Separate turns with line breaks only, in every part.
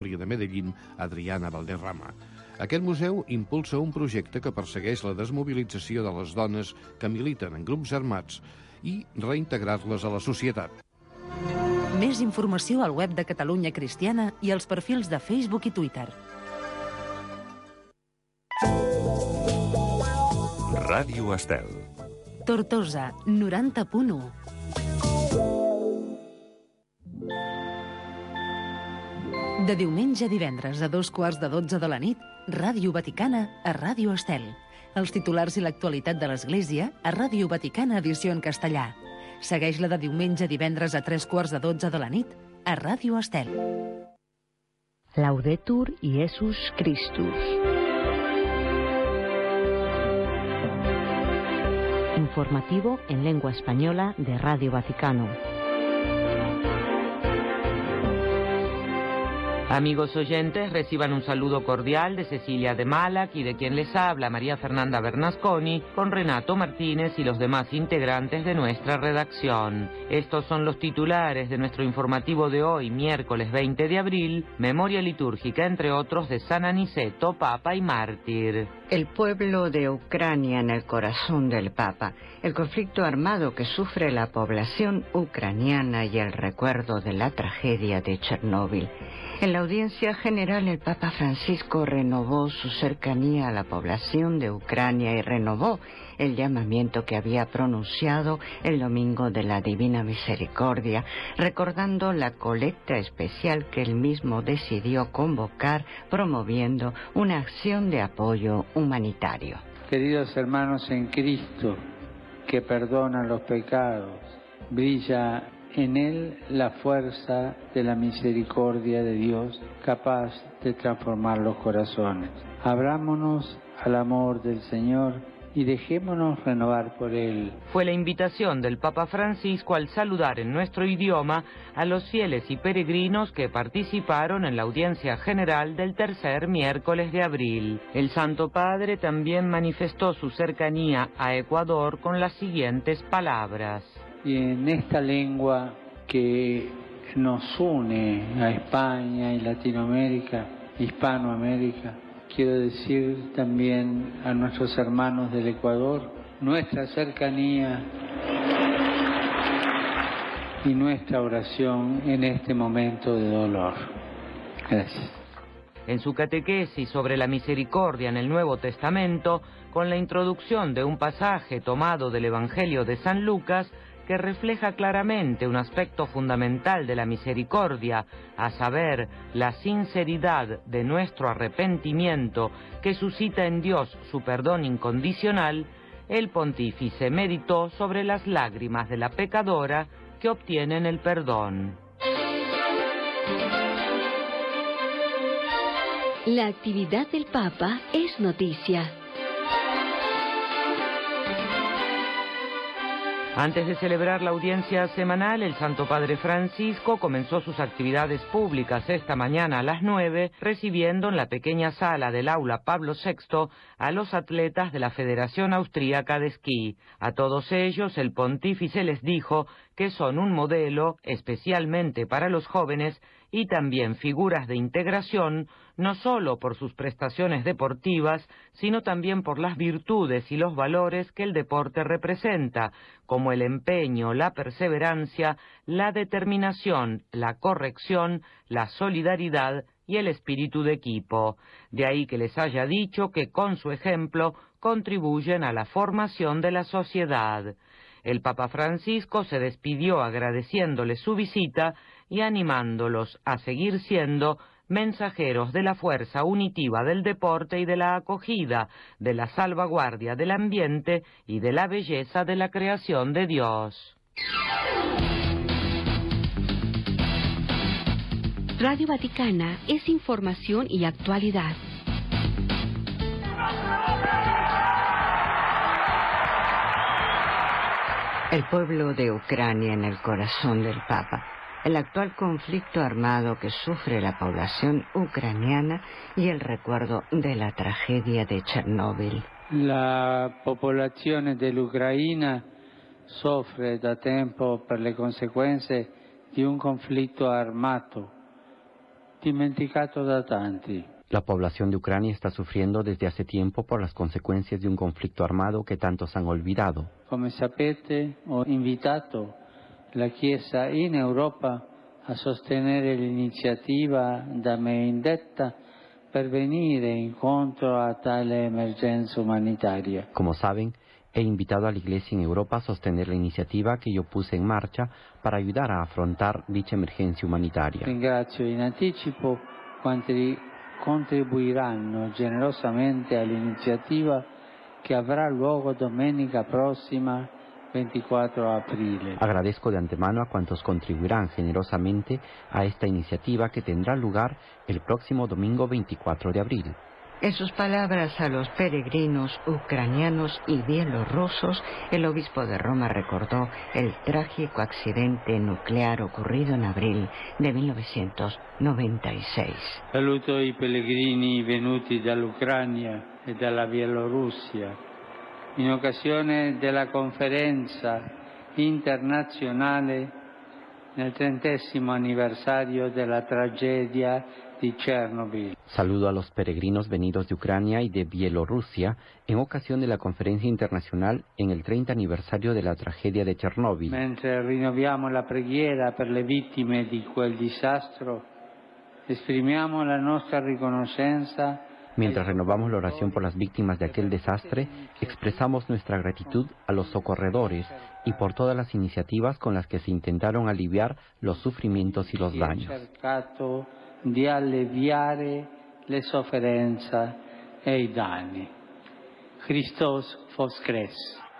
de Medellín, Adriana Valderrama. Aquest museu impulsa un projecte que persegueix la desmobilització de les dones que militen en grups armats i reintegrar-les a la societat.
Més informació al web de Catalunya Cristiana i als perfils de Facebook i Twitter.
Ràdio Estel.
Tortosa, 90.1. De diumenge a divendres a 2:15 de la nit, Ràdio Vaticana a Ràdio Estel. Els titulars i l'actualitat de l'Església a Ràdio Vaticana edició en castellà. Segueix-la de diumenge a divendres a 3:15 de la nit a Ràdio Estel.
Laudetur Iesus Christus. Informativo en lengua española de Radio Vaticano.
Amigos oyentes, reciban un saludo cordial de Cecilia de Malac y de quien les habla, María Fernanda Bernasconi, con Renato Martínez y los demás integrantes de nuestra redacción. Estos son los titulares de nuestro informativo de hoy, miércoles 20 de abril, memoria litúrgica, entre otros, de San Aniceto, Papa y Mártir.
El pueblo de Ucrania en el corazón del Papa, el conflicto armado que sufre la población ucraniana y el recuerdo de la tragedia de Chernóbil. En la audiencia general, el Papa Francisco renovó su cercanía a la población de Ucrania y renovó el llamamiento que había pronunciado el Domingo de la Divina Misericordia, recordando la colecta especial que él mismo decidió convocar, promoviendo una acción de apoyo humanitario.
Queridos hermanos en Cristo, que perdonan los pecados, brilla en él la fuerza de la misericordia de Dios, capaz de transformar los corazones. Abrámonos al amor del Señor y dejémonos renovar por él.
Fue la invitación del Papa Francisco al saludar en nuestro idioma a los fieles y peregrinos que participaron en la audiencia general del tercer miércoles de abril. El Santo Padre también manifestó su cercanía a Ecuador con las siguientes palabras.
Y en esta lengua que nos une a España y Latinoamérica, Hispanoamérica, quiero decir también a nuestros hermanos del Ecuador, nuestra cercanía y nuestra oración en este momento de dolor. Gracias.
En su catequesis sobre la misericordia en el Nuevo Testamento, con la introducción de un pasaje tomado del Evangelio de San Lucas, que refleja claramente un aspecto fundamental de la misericordia, a saber, la sinceridad de nuestro arrepentimiento que suscita en Dios su perdón incondicional, el pontífice meditó sobre las lágrimas de la pecadora que obtienen el perdón.
La actividad del Papa es noticia.
Antes de celebrar la audiencia semanal, el Santo Padre Francisco comenzó sus actividades públicas esta mañana a las 9, recibiendo en la pequeña sala del aula Pablo VI a los atletas de la Federación Austríaca de Esquí. A todos ellos, el pontífice les dijo que son un modelo, especialmente para los jóvenes, y también figuras de integración, no solo por sus prestaciones deportivas, sino también por las virtudes y los valores que el deporte representa, como el empeño, la perseverancia, la determinación, la corrección, la solidaridad y el espíritu de equipo. De ahí que les haya dicho que con su ejemplo contribuyen a la formación de la sociedad. El Papa Francisco se despidió agradeciéndoles su visita y animándolos a seguir siendo mensajeros de la fuerza unitiva del deporte y de la acogida, de la salvaguardia del ambiente y de la belleza de la creación de Dios.
Radio Vaticana es información y actualidad.
El pueblo de Ucrania en el corazón del Papa, el actual conflicto armado que sufre la población ucraniana y el recuerdo de la tragedia de Chernóbil.
La popolazione dell'Ucraina soffre da tempo per le conseguenze di un conflitto armato dimenticato da tanti.
La población de Ucrania está sufriendo desde hace tiempo por las consecuencias de un conflicto armado que tantos han olvidado.
Come sapete, ho invitato la Chiesa in Europa a sostenere l'iniziativa da me indetta per venire incontro a tale emergenza umanitaria.
Como saben, he invitado a la Iglesia en Europa a sostener la iniciativa que yo puse en marcha para ayudar a afrontar dicha emergencia humanitaria.
Ringrazio in anticipo quanti contribuiranno generosamente all'iniziativa che avrà luogo domenica prossima 24 aprile.
Agradezco de antemano a cuantos contribuirán generosamente a esta iniciativa que tendrá lugar el próximo domingo 24 de abril.
En sus palabras a los peregrinos ucranianos y bielorrusos, el obispo de Roma recordó el trágico accidente nuclear ocurrido en abril de 1996.
Saluto i pellegrini venuti dall'Ucraina e dalla Bielorussia in occasione della conferenza internazionale nel 30° anniversario della tragedia di Chernobyl.
Saludo a los peregrinos venidos de Ucrania y de Bielorrusia en ocasión de la conferencia internacional en el 30 aniversario de la tragedia de Chernóbil.
Mentre rinnoviamo la preghiera per le vittime di quel disastro, esprimiamo la nostra riconoscenza.
Mientras renovamos la oración por las víctimas de aquel desastre, expresamos nuestra gratitud a los socorredores y por todas las iniciativas con las que se intentaron aliviar los sufrimientos y los daños.
Di alleviare le sofferenze e i danni. Christos Voskres.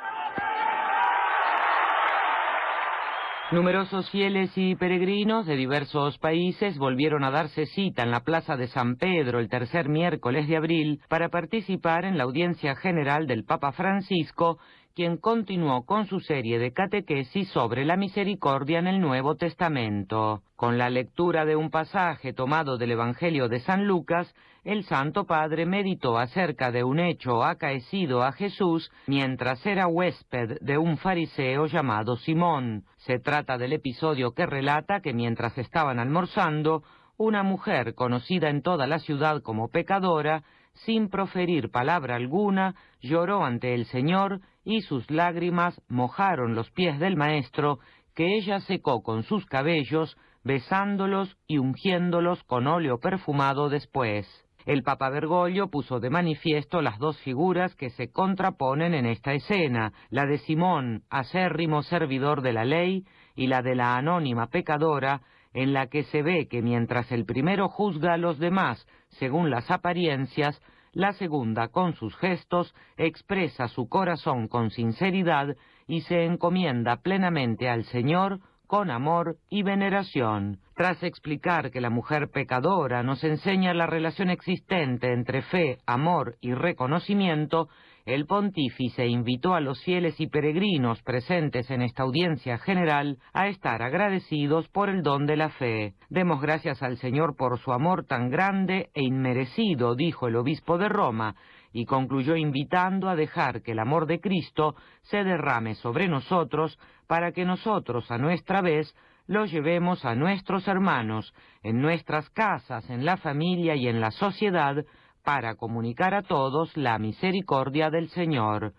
Numerosos fieles y peregrinos de diversos países volvieron a darse cita en la Plaza de San Pedro el tercer miércoles de abril para participar en la audiencia general del Papa Francisco, quien continuó con su serie de catequesis sobre la misericordia en el Nuevo Testamento. Con la lectura de un pasaje tomado del Evangelio de San Lucas, el Santo Padre meditó acerca de un hecho acaecido a Jesús mientras era huésped de un fariseo llamado Simón. Se trata del episodio que relata que mientras estaban almorzando, una mujer conocida en toda la ciudad como pecadora, sin proferir palabra alguna, lloró ante el Señor y sus lágrimas mojaron los pies del Maestro, que ella secó con sus cabellos, besándolos y ungiéndolos con óleo perfumado después. El Papa Bergoglio puso de manifiesto las dos figuras que se contraponen en esta escena, la de Simón, acérrimo servidor de la ley, y la de la anónima pecadora, en la que se ve que mientras el primero juzga a los demás según las apariencias, la segunda con sus gestos expresa su corazón con sinceridad y se encomienda plenamente al Señor con amor y veneración. Tras explicar que la mujer pecadora nos enseña la relación existente entre fe, amor y reconocimiento, el pontífice invitó a los fieles y peregrinos presentes en esta audiencia general a estar agradecidos por el don de la fe. Demos gracias al Señor por su amor tan grande e inmerecido, dijo el obispo de Roma, y concluyó invitando a dejar que el amor de Cristo se derrame sobre nosotros para que nosotros, a nuestra vez, lo llevemos a nuestros hermanos, en nuestras casas, en la familia y en la sociedad, para comunicar a todos la misericordia del Señor.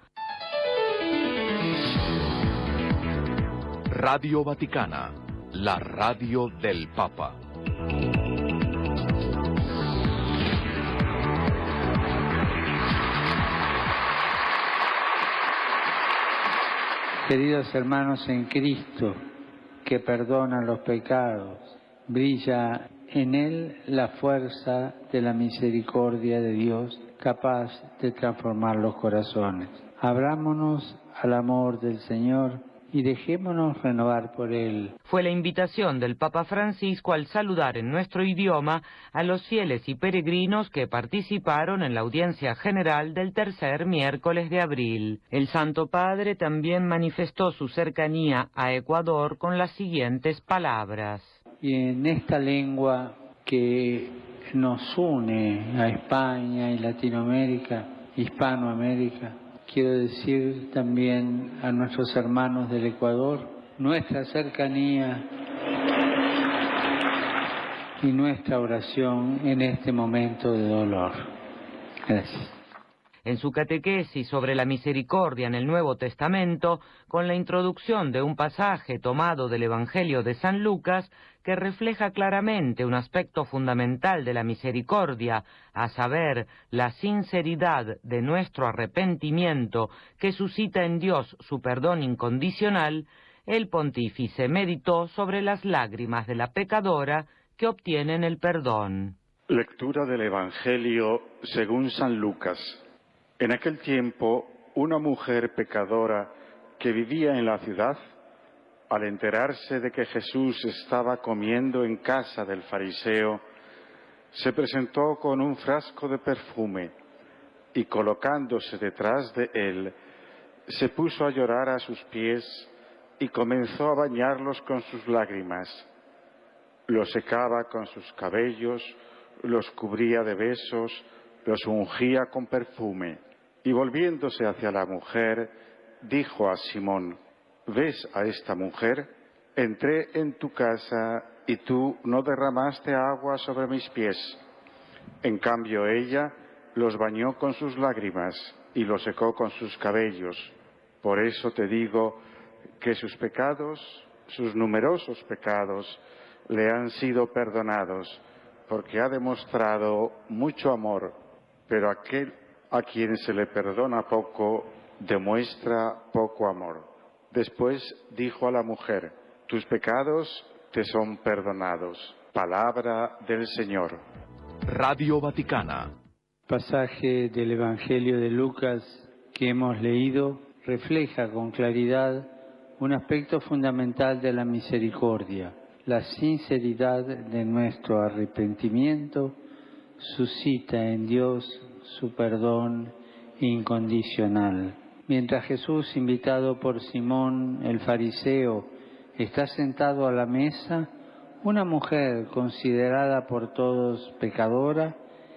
Radio Vaticana, la radio del Papa.
Queridos hermanos en Cristo, que perdonan los pecados, brilla en él la fuerza de la misericordia de Dios, capaz de transformar los corazones. Abrámonos al amor del Señor y dejémonos renovar por él.
Fue la invitación del Papa Francisco al saludar en nuestro idioma a los fieles y peregrinos que participaron en la audiencia general del tercer miércoles de abril. El Santo Padre también manifestó su cercanía a Ecuador con las siguientes palabras.
Y en esta lengua que nos une a España y Latinoamérica, Hispanoamérica, quiero decir también a nuestros hermanos del Ecuador, nuestra cercanía y nuestra oración en este momento de dolor. Gracias.
En su catequesis sobre la misericordia en el Nuevo Testamento, con la introducción de un pasaje tomado del Evangelio de San Lucas, que refleja claramente un aspecto fundamental de la misericordia, a saber, la sinceridad de nuestro arrepentimiento que suscita en Dios su perdón incondicional, el pontífice meditó sobre las lágrimas de la pecadora que obtienen el perdón.
Lectura del Evangelio según San Lucas. En aquel tiempo, una mujer pecadora que vivía en la ciudad, al enterarse de que Jesús estaba comiendo en casa del fariseo, se presentó con un frasco de perfume y, colocándose detrás de él, se puso a llorar a sus pies y comenzó a bañarlos con sus lágrimas. Los secaba con sus cabellos, los cubría de besos, los ungía con perfume. Y volviéndose hacia la mujer, dijo a Simón: ¿ves a esta mujer? Entré en tu casa y tú no derramaste agua sobre mis pies. En cambio ella los bañó con sus lágrimas y los secó con sus cabellos. Por eso te digo que sus pecados, sus numerosos pecados, le han sido perdonados, porque ha demostrado mucho amor. Pero aquel a quien se le perdona poco, demuestra poco amor. Después dijo a la mujer: tus pecados te son perdonados. Palabra del Señor.
Radio Vaticana.
El pasaje del Evangelio de Lucas que hemos leído refleja con claridad un aspecto fundamental de la misericordia. La sinceridad de nuestro arrepentimiento suscita en Dios su perdón incondicional. Mientras Jesús, invitado por Simón el fariseo, está sentado a la mesa, una mujer considerada por todos pecadora,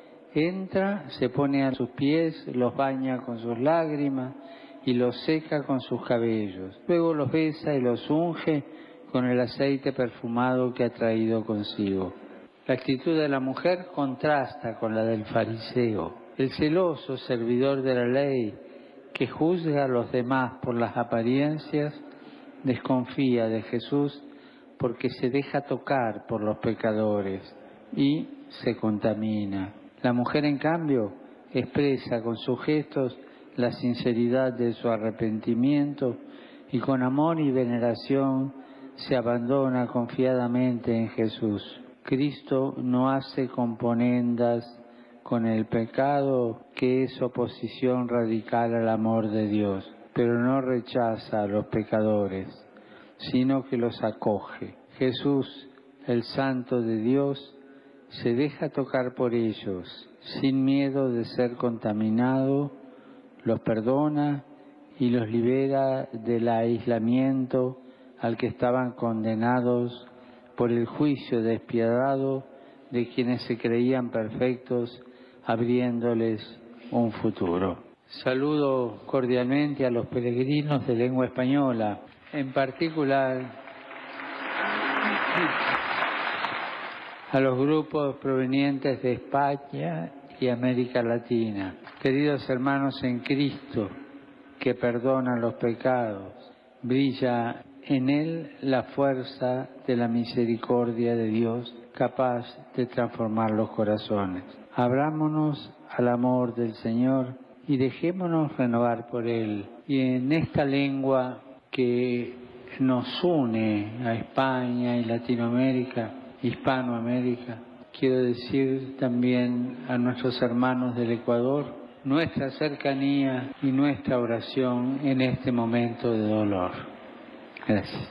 entra, se pone a sus pies, los baña con sus lágrimas y los seca con sus cabellos. Luego los besa y los unge con el aceite perfumado que ha traído consigo. La actitud de la mujer contrasta con la del fariseo. El celoso servidor de la ley, que juzga a los demás por las apariencias, desconfía de Jesús porque se deja tocar por los pecadores y se contamina. La mujer, en cambio, expresa con sus gestos la sinceridad de su arrepentimiento y con amor y veneración se abandona confiadamente en Jesús. Cristo no hace componendas con el pecado, que es oposición radical al amor de Dios, pero no rechaza a los pecadores, sino que los acoge. Jesús, el Santo de Dios, se deja tocar por ellos, sin miedo de ser contaminado, los perdona y los libera del aislamiento al que estaban condenados por el juicio despiadado de quienes se creían perfectos, abriéndoles un futuro. Saludo cordialmente a los peregrinos de lengua española, en particular a los grupos provenientes de España y América Latina. Queridos hermanos en Cristo, que perdonan los pecados, brilla en Él la fuerza de la misericordia de Dios, capaz de transformar los corazones. Abrámonos al amor del Señor y dejémonos renovar por Él. Y en esta lengua que nos une a España y Latinoamérica, Hispanoamérica, quiero decir también a nuestros hermanos del Ecuador, nuestra cercanía y nuestra oración en este momento de dolor. Gracias.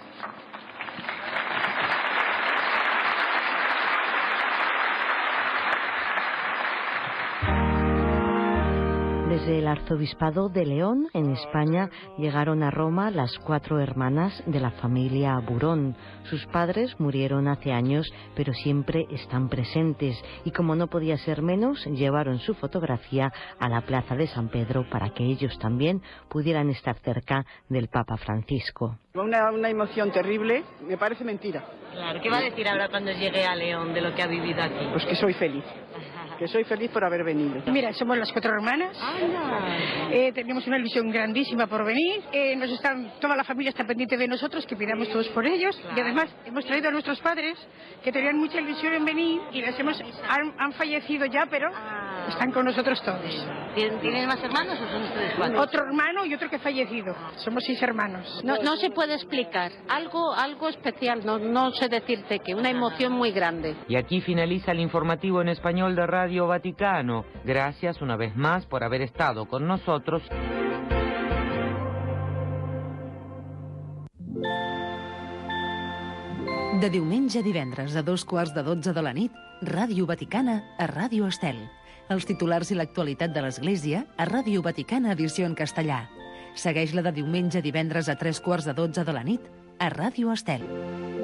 Desde el Arzobispado de León, en España, llegaron a Roma las 4 hermanas de la familia Burón. Sus padres murieron hace años, pero siempre están presentes y, como no podía ser menos, llevaron su fotografía a la Plaza de San Pedro para que ellos también pudieran estar cerca del Papa Francisco.
Una emoción terrible, me parece mentira.
Claro, ¿qué va a decir ahora cuando llegue a León de lo que ha vivido aquí?
Pues que soy feliz. Que soy feliz por haber venido.
Mira, somos las 4 hermanas. Tenemos una ilusión grandísima por venir. Toda la familia está pendiente de nosotros, que pidamos todos por ellos. Claro. Y además hemos traído a nuestros padres, que tenían mucha ilusión en venir, y han fallecido ya, pero están con nosotros todos.
¿Tienen más hermanos o son ustedes 4?
Otro hermano y otro que ha fallecido. Somos 6 hermanos.
No se puede explicar. Algo especial, no sé decirte que una emoción muy grande.
Y aquí finaliza el informativo en español de Radio Vaticano. Gracias una vez más por haber estado con nosotros.
De diumenge a divendres a 2:15 de la nit, Ràdio Vaticana a Ràdio Estel. Els titulars i l'actualitat de l'Església a Ràdio Vaticana edició en castellà. Segueix-la de diumenge a divendres a 3:15 de la nit a Ràdio Estel.